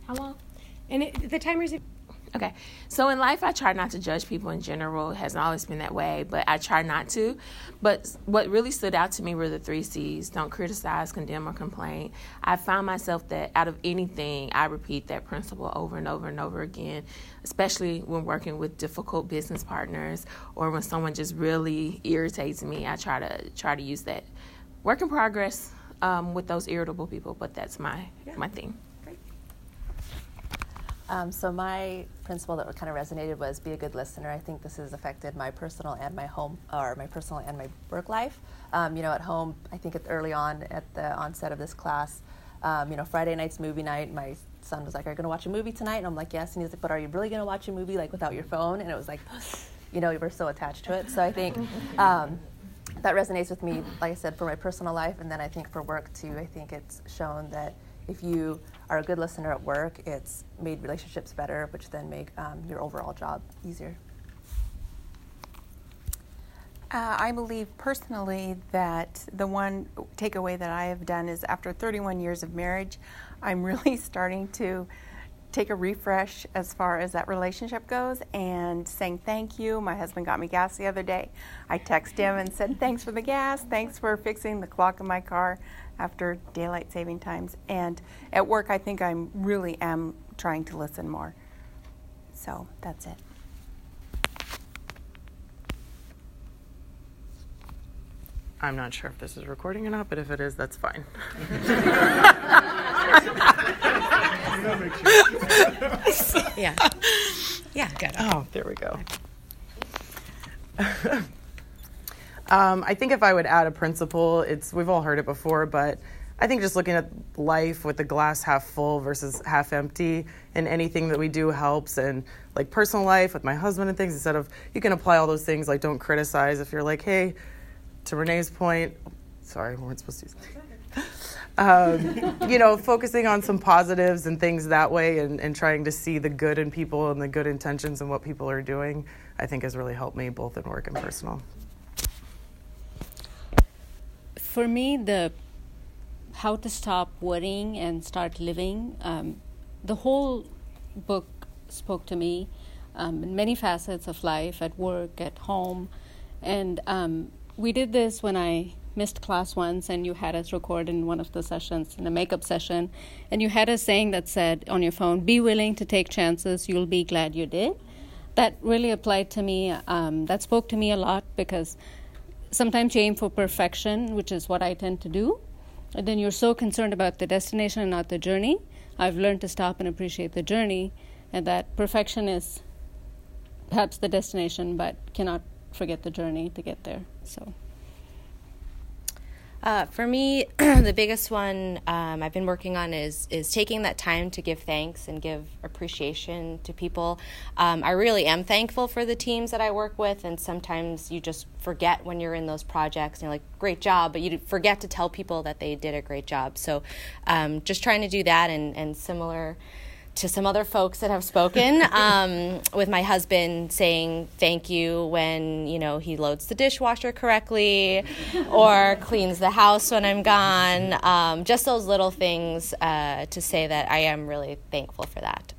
How long? And the timer's... Okay. So in life, I try not to judge people in general. It hasn't always been that way, but I try not to. But what really stood out to me were the 3 C's. Don't criticize, condemn, or complain. I found myself that out of anything, I repeat that principle over and over and over again, especially when working with difficult business partners or when someone just really irritates me. I try to use that. Work in progress with those irritable people, but that's my thing. So my principle that kind of resonated was be a good listener. I think this has affected my personal and my work life. At home, I think early on at the onset of this class, Friday night's movie night, my son was like, "Are you going to watch a movie tonight?" And I'm like, "Yes." And he's like, "But are you really going to watch a movie like without your phone?" And it was like, we were so attached to it. So I think that resonates with me, like I said, for my personal life. And then I think for work too, I think it's shown that if you are a good listener at work, it's made relationships better, which then make your overall job easier. I believe personally that the one takeaway that I have done is after 31 years of marriage, I'm really starting to take a refresh as far as that relationship goes and saying thank you. My husband got me gas the other day. I texted him and said, "Thanks for the gas. Thanks for fixing the clock in my car after daylight saving times." And at work, I think I really am trying to listen more. So that's it. I'm not sure if this is recording or not, but if it is, that's fine. Yeah. Yeah, good. Oh, there we go. I think if I would add a principle, we've all heard it before, but I think just looking at life with the glass half full versus half empty, and anything that we do helps, and like personal life with my husband and things, instead of, you can apply all those things, like don't criticize. If you're like, hey, to Renee's point, sorry, we weren't supposed to use focusing on some positives and things that way, and trying to see the good in people and the good intentions in what people are doing, I think has really helped me both in work and personal. For me, the how to stop worrying and start living, the whole book spoke to me in many facets of life, at work, at home. And we did this when I missed class once, and you had us record in one of the sessions, in a makeup session, and you had a saying that said on your phone, "Be willing to take chances, you'll be glad you did." That really applied to me. That spoke to me a lot, because sometimes you aim for perfection, which is what I tend to do, and then you're so concerned about the destination and not the journey. I've learned to stop and appreciate the journey, and that perfection is perhaps the destination, but cannot forget the journey to get there. So. For me, the biggest one I've been working on is taking that time to give thanks and give appreciation to people. I really am thankful for the teams that I work with, and sometimes you just forget when you're in those projects, and you're like, great job, but you forget to tell people that they did a great job. So just trying to do that, and similar to some other folks that have spoken, with my husband saying thank you when, he loads the dishwasher correctly or cleans the house when I'm gone. Just those little things to say that I am really thankful for that.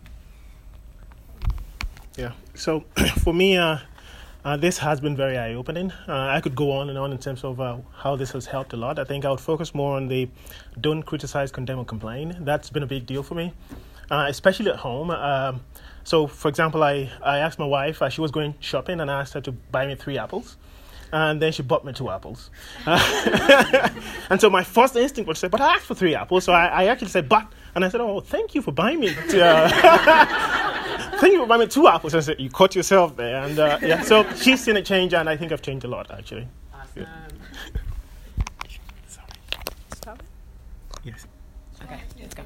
Yeah. So for me, this has been very eye-opening. I could go on and on in terms of how this has helped a lot. I think I would focus more on the don't criticize, condemn, or complain. That's been a big deal for me. Especially at home. So, for example, I asked my wife, she was going shopping, and I asked her to buy me 3 apples. And then she bought me 2 apples. And so my first instinct was to say, but I asked for 3 apples. So I actually said, but. And I said, oh, thank you for buying me. Thank you for buying me 2 apples. And I said, you caught yourself there. And so she's seen a change, and I think I've changed a lot, actually. Awesome. Sorry. Stop. Yes. Okay, let's go.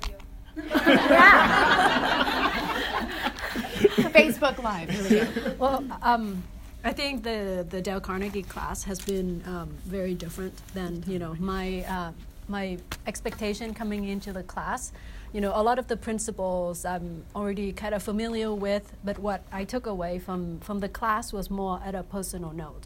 Facebook Live. Here we go. Well, I think the Dale Carnegie class has been very different than my expectation coming into the class. A lot of the principles I'm already kind of familiar with, but what I took away from the class was more at a personal note.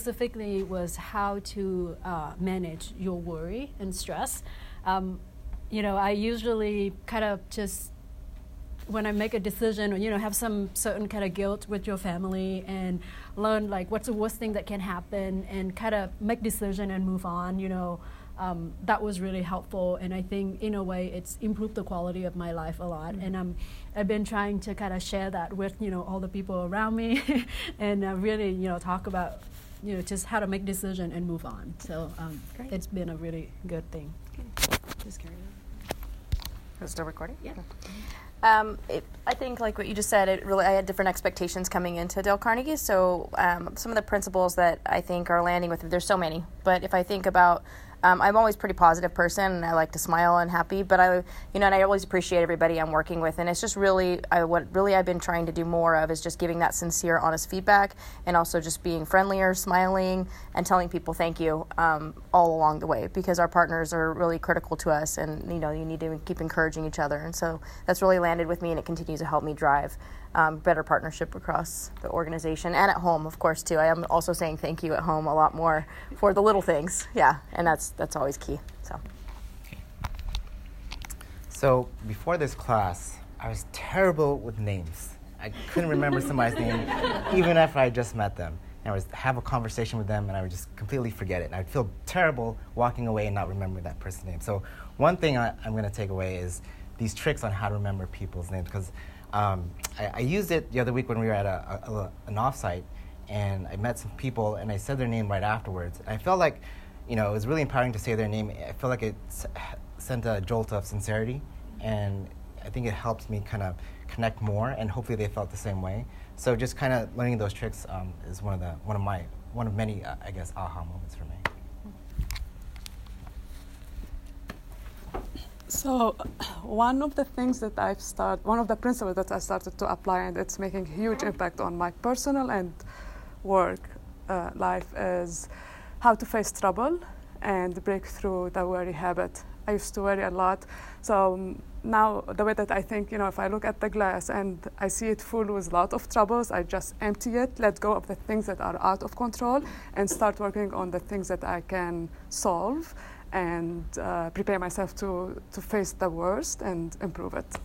Specifically was how to manage your worry and stress. I usually kind of just, when I make a decision, or have some certain kind of guilt with your family, and learn like what's the worst thing that can happen, and kind of make decision and move on. That was really helpful, and I think in a way it's improved the quality of my life a lot. And I've been trying to kind of share that with all the people around me, and really talk about just how to make decision and move on. So it's been a really good thing. Just carry on. Is it still recording? Yeah. I think, like what you just said, I had different expectations coming into Dale Carnegie. So some of the principles that I think are landing with me, there's so many. But if I think about, I'm always a pretty positive person, and I like to smile and happy. But and I always appreciate everybody I'm working with. And it's just really, what I've been trying to do more of is just giving that sincere, honest feedback, and also just being friendlier, smiling, and telling people thank you all along the way, because our partners are really critical to us, and you need to keep encouraging each other. And so that's really landed with me, and it continues to help me drive better partnership across the organization and at home, of course, too. I am also saying thank you at home a lot more for the little things. Yeah, and that's always key. So before this class, I was terrible with names. I couldn't remember somebody's name, even after I just met them. And I would have a conversation with them, and I would just completely forget it. And I'd feel terrible walking away and not remembering that person's name. So one thing I'm going to take away is these tricks on how to remember people's names, because I used it the other week when we were at an offsite, and I met some people, and I said their name right afterwards. And I felt like, it was really empowering to say their name. I feel like it sent a jolt of sincerity, and I think it helped me kind of connect more, and hopefully they felt the same way. So just kind of learning those tricks is one of many, I guess, aha moments for me. So one of the principles that I started to apply, and it's making a huge impact on my personal and work life, is how to face trouble and break through the worry habit. I used to worry a lot. So now the way that I think, if I look at the glass and I see it full with a lot of troubles, I just empty it, let go of the things that are out of control, and start working on the things that I can solve, and prepare myself to face the worst and improve it.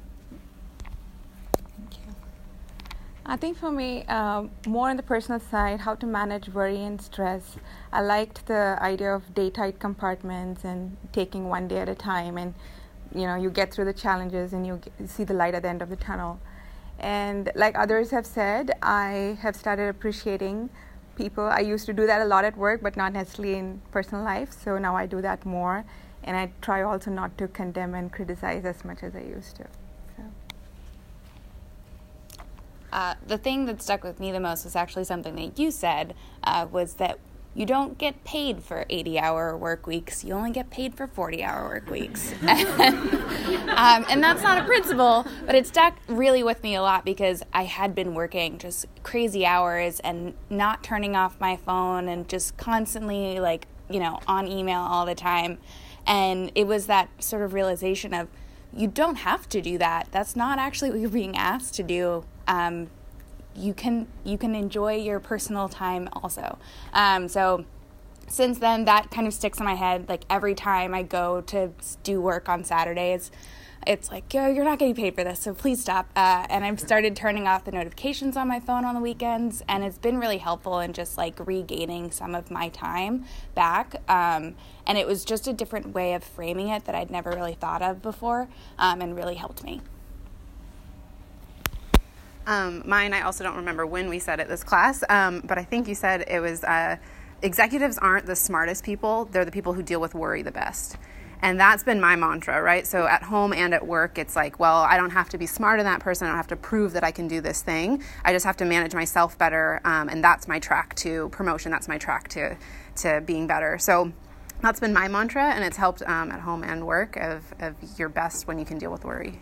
Thank you. I think for me, more on the personal side, how to manage worry and stress. I liked the idea of day-tight compartments and taking one day at a time, and you get through the challenges and you see the light at the end of the tunnel. And like others have said, I have started appreciating people. I used to do that a lot at work, but not necessarily in personal life. So now I do that more, and I try also not to condemn and criticize as much as I used to. The thing that stuck with me the most was actually something that you said, was that you don't get paid for 80-hour work weeks. You only get paid for 40-hour work weeks. And that's not a principle, but it stuck really with me a lot, because I had been working just crazy hours and not turning off my phone and just constantly on email all the time. And it was that sort of realization of, you don't have to do that. That's not actually what you're being asked to do. You can enjoy your personal time also. So since then, that kind of sticks in my head. Like every time I go to do work on Saturdays, it's like, you're not getting paid for this, so please stop. And I've started turning off the notifications on my phone on the weekends, and it's been really helpful in just regaining some of my time back. And it was just a different way of framing it that I'd never really thought of before, and really helped me. Mine, I also don't remember when we said it this class, but I think you said it was executives aren't the smartest people, they're the people who deal with worry the best. And that's been my mantra, right? So at home and at work, it's like, well, I don't have to be smarter than that person, I don't have to prove that I can do this thing, I just have to manage myself better, and that's my track to promotion, that's my track to being better. So that's been my mantra, and it's helped at home and work of your best when you can deal with worry.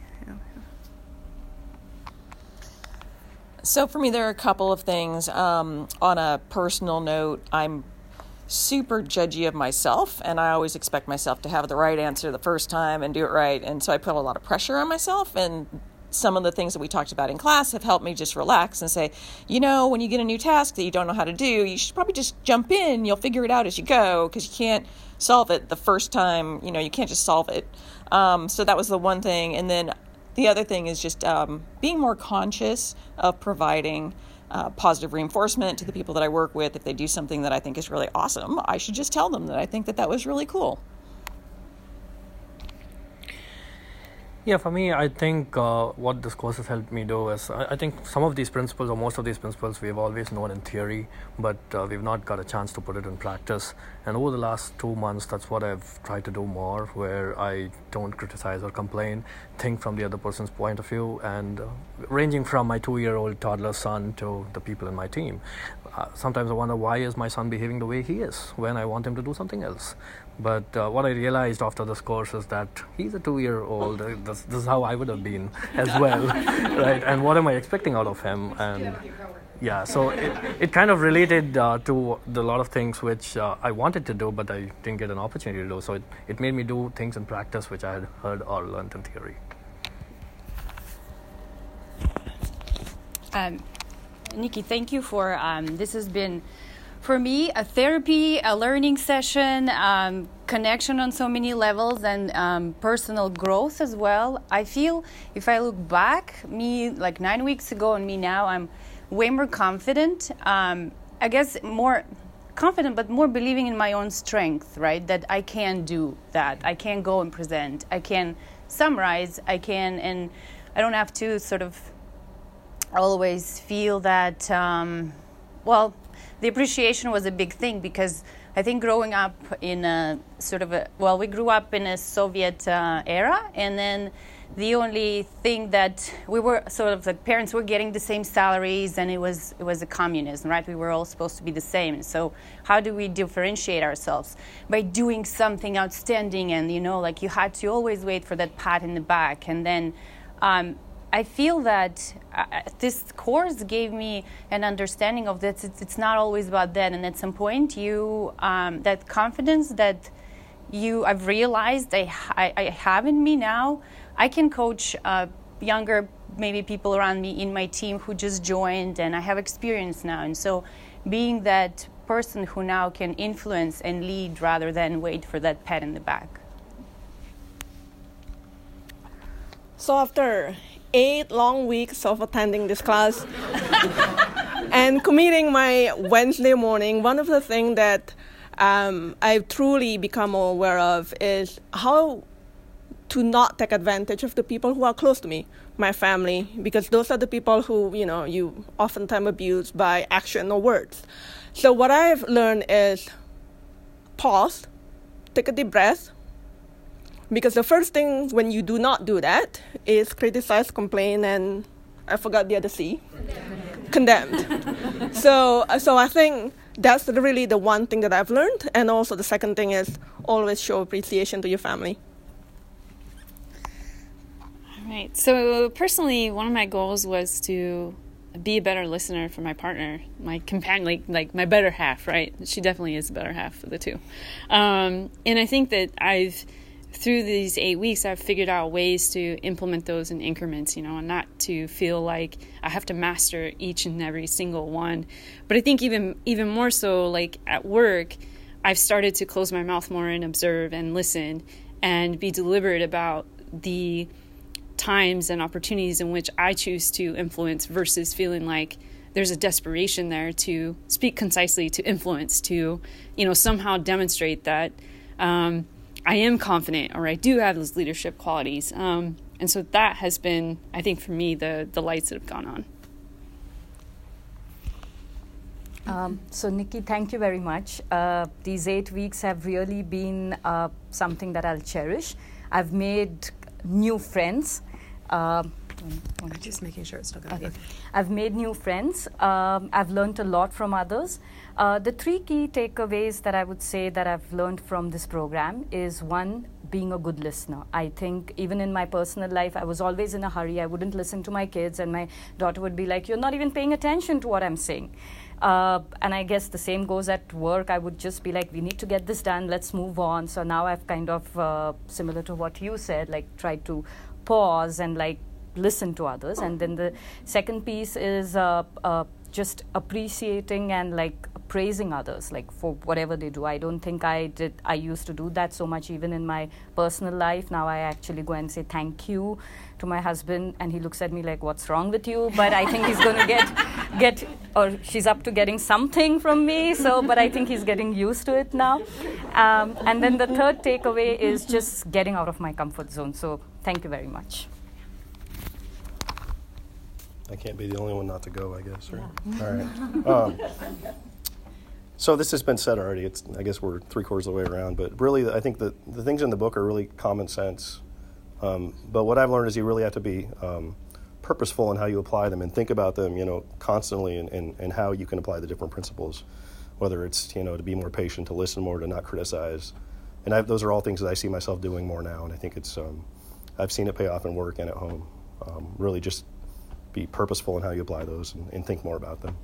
So for me, there are a couple of things. On a personal note, I'm super judgy of myself, and I always expect myself to have the right answer the first time and do it right. And so I put a lot of pressure on myself, and some of the things that we talked about in class have helped me just relax and say, when you get a new task that you don't know how to do, you should probably just jump in. You'll figure it out as you go, because you can't solve it the first time. You can't just solve it. So that was the one thing. And then the other thing is just being more conscious of providing positive reinforcement to the people that I work with. If they do something that I think is really awesome, I should just tell them that I think that was really cool. Yeah, for me, I think what this course has helped me do is, I think some of these principles, or most of these principles, we've always known in theory, but we've not got a chance to put it in practice. And over the last 2 months, that's what I've tried to do more, where I don't criticize or complain, think from the other person's point of view, and ranging from my 2-year-old toddler son to the people in my team. Sometimes I wonder, why is my son behaving the way he is when I want him to do something else? But what I realized after this course is that he's a 2-year-old. This is how I would have been as well, right? And what am I expecting out of him? And yeah, so it kind of related to a lot of things which I wanted to do, but I didn't get an opportunity to do. So it made me do things in practice which I had heard or learned in theory. Nikki, thank you for this has been, for me, a therapy, a learning session, connection on so many levels, and personal growth as well. I feel if I look back, me like 9 weeks ago and me now, I'm way more confident. I guess more confident, but more believing in my own strength, right? That I can do that. I can go and present. I can summarize. And I don't have to sort of always feel that, the appreciation was a big thing, because I think growing up in a sort of we grew up in a Soviet era, and then the only thing that we were sort of like, parents were getting the same salaries, and it was a communism, right? We were all supposed to be the same. So how do we differentiate ourselves? By doing something outstanding, and like you had to always wait for that pat in the back. And then I feel that this course gave me an understanding of that it's not always about that, and at some point that confidence that I've realized I have in me now. I can coach younger maybe people around me in my team who just joined, and I have experience now, and so being that person who now can influence and lead rather than wait for that pat in the back. So after 8 long weeks of attending this class and committing my Wednesday morning, one of the things that I've truly become more aware of is how to not take advantage of the people who are close to me, my family, because those are the people who, you oftentimes abuse by action or words. So what I've learned is pause, take a deep breath, because the first thing when you do not do that is criticize, complain, and I forgot the other C, condemned. So I think that's really the one thing that I've learned. And also the second thing is always show appreciation to your family. All right. So personally, one of my goals was to be a better listener for my partner, my companion, like my better half, right? She definitely is the better half of the two. And I think that through these 8 weeks, I've figured out ways to implement those in increments, and not to feel like I have to master each and every single one. But I think even more so, like at work, I've started to close my mouth more and observe and listen and be deliberate about the times and opportunities in which I choose to influence versus feeling like there's a desperation there to speak concisely, to influence, to, somehow demonstrate that I am confident, or I do have those leadership qualities. And so that has been, I think, for me, the lights that have gone on. So, Nikki, thank you very much. These 8 weeks have really been something that I'll cherish. I've made new friends. Just making sure it's still going. Okay. I've made new friends. I've learned a lot from others. The 3 key takeaways that I would say that I've learned from this program is, 1, being a good listener. I think even in my personal life, I was always in a hurry. I wouldn't listen to my kids, and my daughter would be like, "You're not even paying attention to what I'm saying." And I guess the same goes at work. I would just be like, "We need to get this done. Let's move on." So now I've kind of, similar to what you said, like tried to pause and listen to others. And then the second piece is just appreciating and like praising others, like for whatever they do. I don't think I used to do that so much even in my personal life. Now I actually go and say thank you to my husband, and he looks at me like, what's wrong with you? But I think he's going to get or she's up to getting something from me. So, but I think he's getting used to it now. And then the third takeaway is just getting out of my comfort zone. So thank you very much. I can't be the only one not to go, I guess, right? Yeah. All right. So this has been said already. I guess we're 3/4 of the way around, but really I think the things in the book are really common sense. But what I've learned is you really have to be purposeful in how you apply them and think about them, constantly and how you can apply the different principles, whether it's, to be more patient, to listen more, to not criticize. And those are all things that I see myself doing more now, and I think it's, I've seen it pay off in work and at home. Really just be purposeful in how you apply those and think more about them.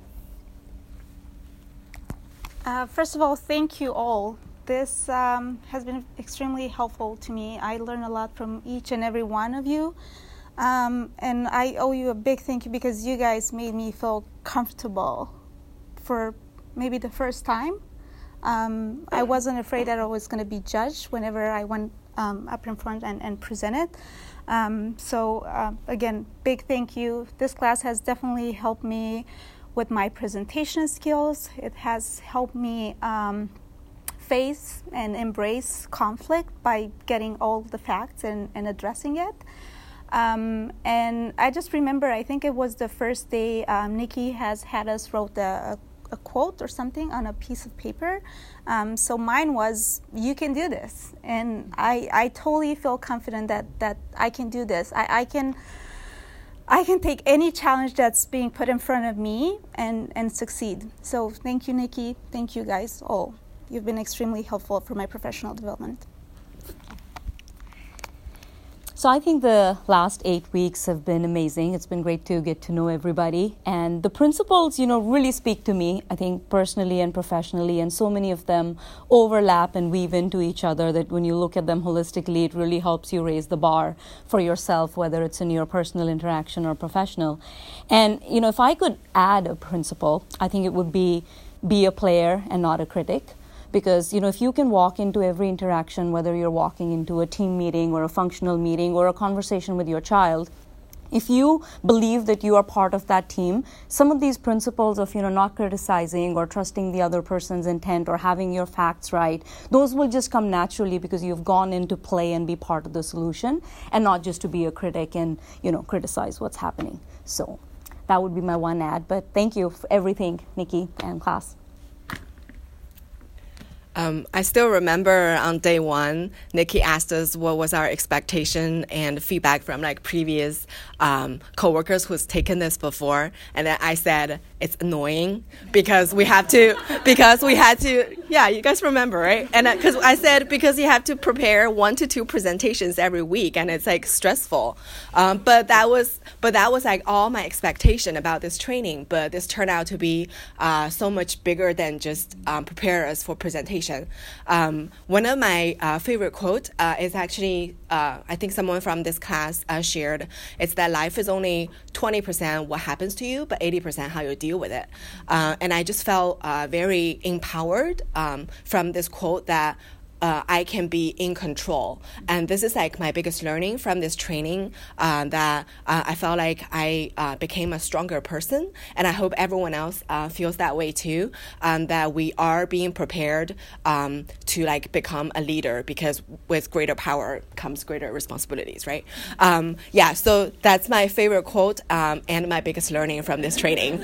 First of all, thank you all. This has been extremely helpful to me. I learned a lot from each and every one of you. And I owe you a big thank you because you guys made me feel comfortable for maybe the first time. I wasn't afraid that I was going to be judged whenever I went up in front and presented. So again, big thank you. This class has definitely helped me with my presentation skills. It has helped me face and embrace conflict by getting all the facts and addressing it. And I just remember, I think it was the first day Nikki has had us wrote a quote or something on a piece of paper. So mine was, you can do this. And I totally feel confident that I can do this. I can take any challenge that's being put in front of me and succeed. So thank you, Nikki. Thank you guys all. You've been extremely helpful for my professional development. So I think the last 8 weeks have been amazing. It's been great to get to know everybody. And the principles, really speak to me, I think, personally and professionally. And so many of them overlap and weave into each other that when you look at them holistically, it really helps you raise the bar for yourself, whether it's in your personal interaction or professional. And, if I could add a principle, I think it would be a player and not a critic. Because, if you can walk into every interaction, whether you're walking into a team meeting or a functional meeting or a conversation with your child, if you believe that you are part of that team, some of these principles of, not criticizing or trusting the other person's intent or having your facts right, those will just come naturally because you've gone in to play and be part of the solution and not just to be a critic and, criticize what's happening. So that would be my one add. But thank you for everything, Nikki and class. I still remember on day one, Nikki asked us what was our expectation and feedback from previous coworkers who's taken this before, and then I said it's annoying because we had to. Yeah, you guys remember, right? And because I said because you have to prepare 1 to 2 presentations every week, and it's stressful. But that was all my expectation about this training. But this turned out to be so much bigger than just prepare us for presentation. One of my favorite quotes is actually, I think someone from this class shared, it's that life is only 20% what happens to you, but 80% how you deal with it. And I just felt very empowered from this quote that I can be in control. And this is my biggest learning from this training, that I felt like I became a stronger person. And I hope everyone else feels that way too, that we are being prepared to become a leader, because with greater power comes greater responsibilities, right? So that's my favorite quote and my biggest learning from this training.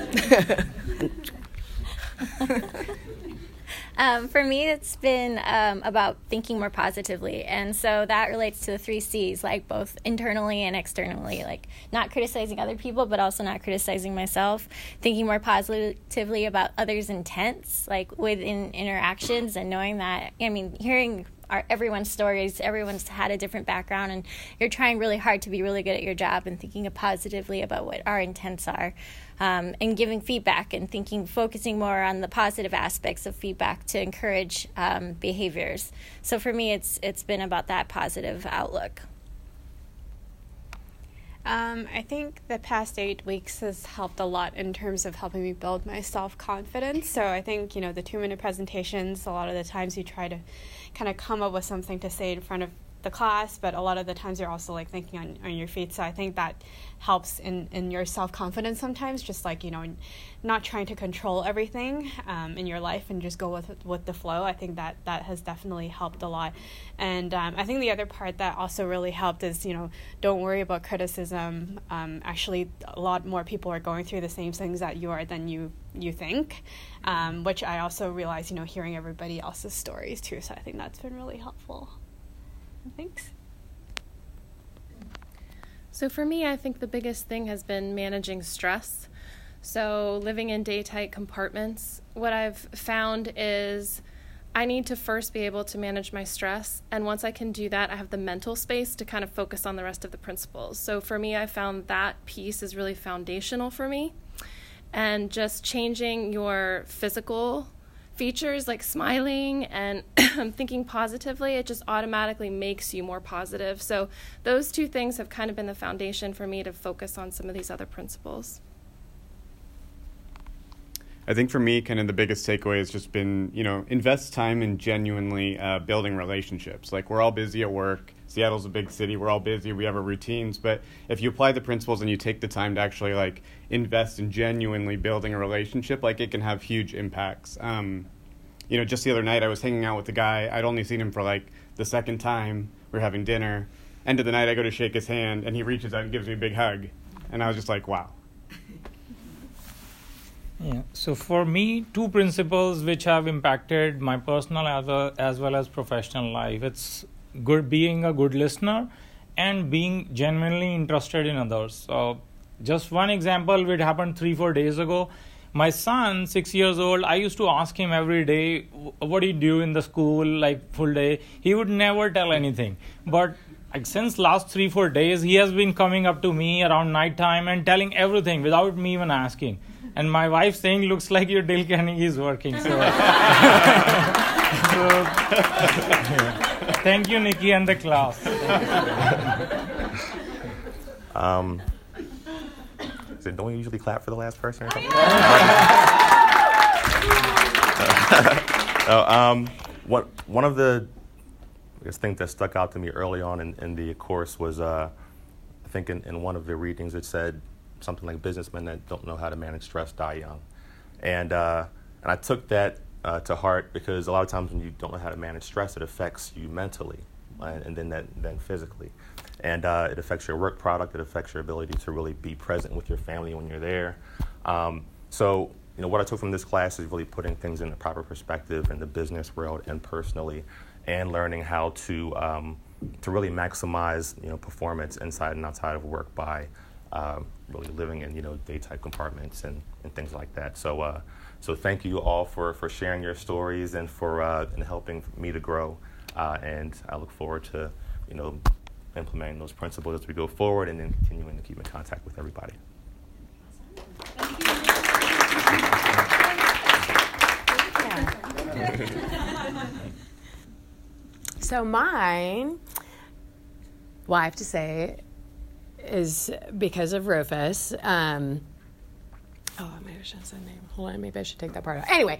For me, it's been about thinking more positively. And so that relates to the 3 C's, both internally and externally, not criticizing other people, but also not criticizing myself, thinking more positively about others' intents, within interactions, and knowing that, hearing everyone's stories, everyone's had a different background, and you're trying really hard to be really good at your job and thinking positively about what our intents are. And giving feedback and focusing more on the positive aspects of feedback to encourage behaviors. So for me, it's been about that positive outlook. I think the past 8 weeks has helped a lot in terms of helping me build my self-confidence. So I think, the 2-minute presentations, a lot of the times you try to kind of come up with something to say in front of the class, but a lot of the times you're also like thinking on your feet. So I think that helps in your self-confidence sometimes, just like, not trying to control everything in your life and just go with the flow. I think that has definitely helped a lot. And I think the other part that also really helped is, don't worry about criticism. Actually, a lot more people are going through the same things that you are than you think, which I also realize, hearing everybody else's stories too. So I think that's been really helpful. Thanks. So for me, I think the biggest thing has been managing stress. So living in day-tight compartments, what I've found is I need to first be able to manage my stress. And once I can do that, I have the mental space to kind of focus on the rest of the principles. So for me, I found that piece is really foundational for me. And just changing your physical features like smiling and thinking positively, it just automatically makes you more positive. So those two things have kind of been the foundation for me to focus on some of these other principles. I think for me, kind of the biggest takeaway has just been, invest time in genuinely building relationships. Like, we're all busy at work. Seattle's a big city. We're all busy. We have our routines. But if you apply the principles and you take the time to actually, invest in genuinely building a relationship, it can have huge impacts. Just the other night, I was hanging out with a guy. I'd only seen him for, the second time. We were having dinner. End of the night, I go to shake his hand, and he reaches out and gives me a big hug. And I was just like, wow. Yeah. So for me, 2 principles which have impacted my personal as well as professional life. It's being a good listener and being genuinely interested in others. So just one example, which happened 3-4 days ago. My son, 6 years old, I used to ask him every day, what do you do in the school, full day? He would never tell anything. But since last 3-4 days, he has been coming up to me around night time and telling everything without me even asking. And my wife saying, looks like your Dale Carnegie is working. So, thank you, Nikki, and the class. Don't we usually clap for the last person or something? One of the things that stuck out to me early on in the course was, I think in one of the readings it said something like businessmen that don't know how to manage stress die young. And I took that to heart, because a lot of times when you don't know how to manage stress, it affects you mentally and then physically. And it affects your work product. It affects your ability to really be present with your family when you're there. So what I took from this class is really putting things in the proper perspective in the business world and personally, and learning how to really maximize performance inside and outside of work by really living in day-type compartments and things like that. So thank you all for sharing your stories and for and helping me to grow. And I look forward to implementing those principles as we go forward, and then continuing to keep in contact with everybody. So mine, I have to say, is because of Rufus. Maybe I shouldn't say name. Hold on, maybe I should take that part out. Anyway,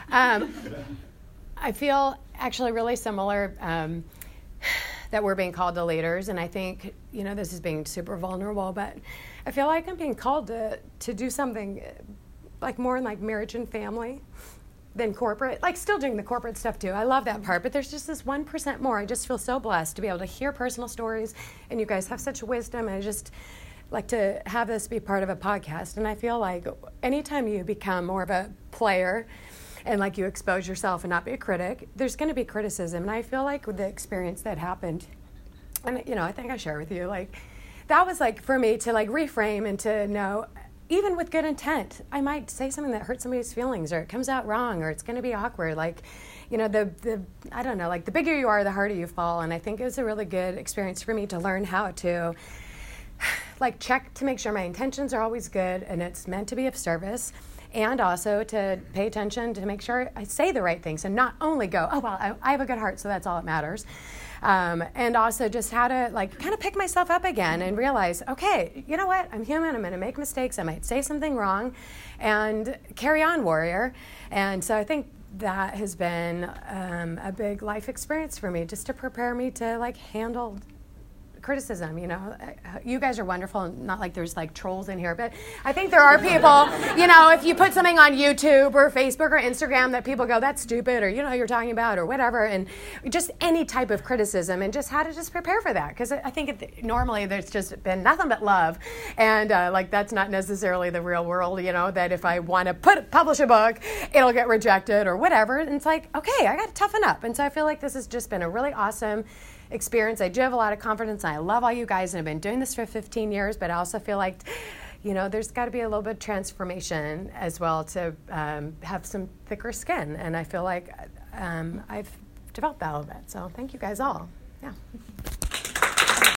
I feel actually really similar that we're being called to leaders, and I think, this is being super vulnerable, but I feel like I'm being called to do something more in marriage and family than corporate, still doing the corporate stuff too. I love that part, but there's just this 1% more. I just feel so blessed to be able to hear personal stories, and you guys have such wisdom, and I just like to have this be part of a podcast. And I feel like anytime you become more of a player and you expose yourself and not be a critic, there's going to be criticism. And I feel like with the experience that happened, and I think I share with you, that was for me to reframe and to know, even with good intent, I might say something that hurts somebody's feelings, or it comes out wrong, or it's going to be awkward. I don't know, the bigger you are, the harder you fall. And I think it was a really good experience for me to learn how to check to make sure my intentions are always good and it's meant to be of service, and also to pay attention to make sure I say the right things and not only go, oh, well, I have a good heart, so that's all that matters. and also just how to like kind of pick myself up again and realize, okay, you know what? I'm human. I'm going to make mistakes. I might say something wrong, and carry on, warrior. And so I think that has been a big life experience for me, just to prepare me to like handle criticism. You know, you guys are wonderful. Not like there's like trolls in here, but I think there are people, you know, if you put something on YouTube or Facebook or Instagram that people go, that's stupid, or you know, you're talking about, or whatever, and just any type of criticism, and just how to just prepare for that. Because I think normally there's just been nothing but love, and like that's not necessarily the real world, you know, that if I want to publish a book, it'll get rejected or whatever. And it's like, okay, I got to toughen up. And so I feel like this has just been a really awesome experience. I do have a lot of confidence, and I love all you guys, and I've been doing this for 15 years, but I also feel like, you know, there's got to be a little bit of transformation as well to have some thicker skin, and I feel like I've developed that a little bit. So thank you guys all. Yeah.